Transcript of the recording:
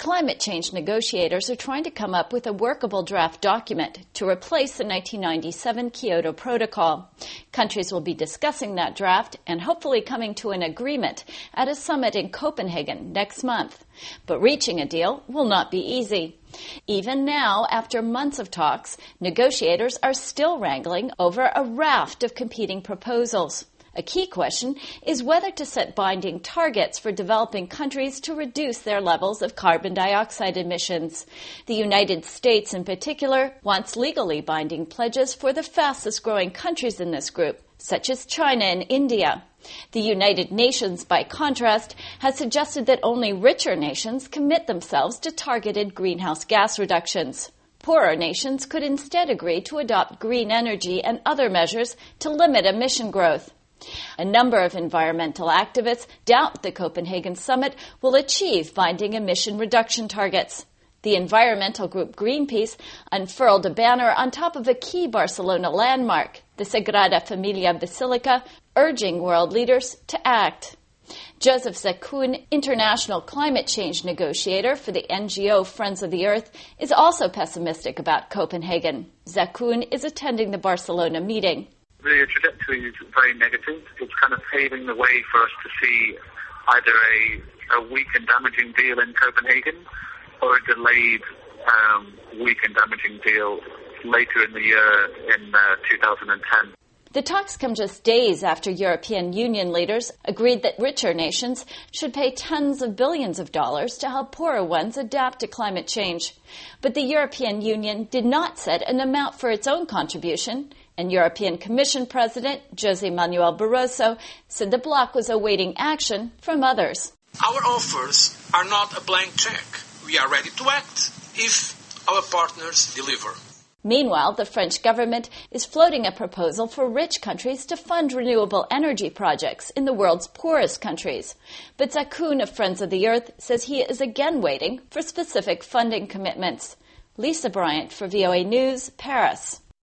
Climate change negotiators are trying to come up with a workable draft document to replace the 1997 Kyoto Protocol. Countries will be discussing that draft and hopefully coming to an agreement at a summit in Copenhagen next month. But reaching a deal will not be easy. Even now, after months of talks, negotiators are still wrangling over a raft of competing proposals. A key question is whether to set binding targets for developing countries to reduce their levels of carbon dioxide emissions. The United States, in particular, wants legally binding pledges for the fastest-growing countries in this group, such as China and India. The United Nations, by contrast, has suggested that only richer nations commit themselves to targeted greenhouse gas reductions. Poorer nations could instead agree to adopt green energy and other measures to limit emission growth. A number of environmental activists doubt the Copenhagen summit will achieve binding emission reduction targets. The environmental group Greenpeace unfurled a banner on top of a key Barcelona landmark, the Sagrada Familia Basilica, urging world leaders to act. Joseph Zakoun, international climate change negotiator for the NGO Friends of the Earth, is also pessimistic about Copenhagen. Zakoun is attending the Barcelona meeting. The trajectory is very negative. It's kind of paving the way for us to see either a weak and damaging deal in Copenhagen or a delayed weak and damaging deal later in the year in 2010. The talks come just days after European Union leaders agreed that richer nations should pay tens of billions of dollars to help poorer ones adapt to climate change. But the European Union did not set an amount for its own contribution, and European Commission President José Manuel Barroso said the bloc was awaiting action from others. Our offers are not a blank check. We are ready to act if our partners deliver. Meanwhile, the French government is floating a proposal for rich countries to fund renewable energy projects in the world's poorest countries. But Zakoun of Friends of the Earth says he is again waiting for specific funding commitments. Lisa Bryant for VOA News, Paris.